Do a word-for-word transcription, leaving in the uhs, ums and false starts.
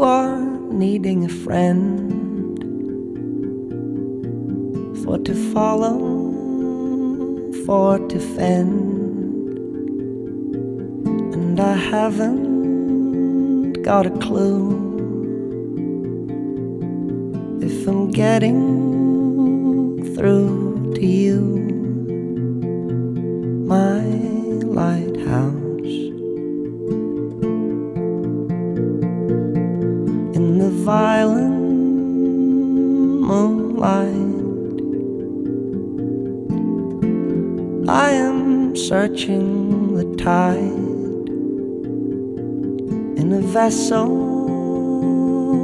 are needing a friend for to follow, for to fend, and I haven't got a clue if I'm getting through to you, my lighthouse. In the violent moonlight, I am searching the tide in a vessel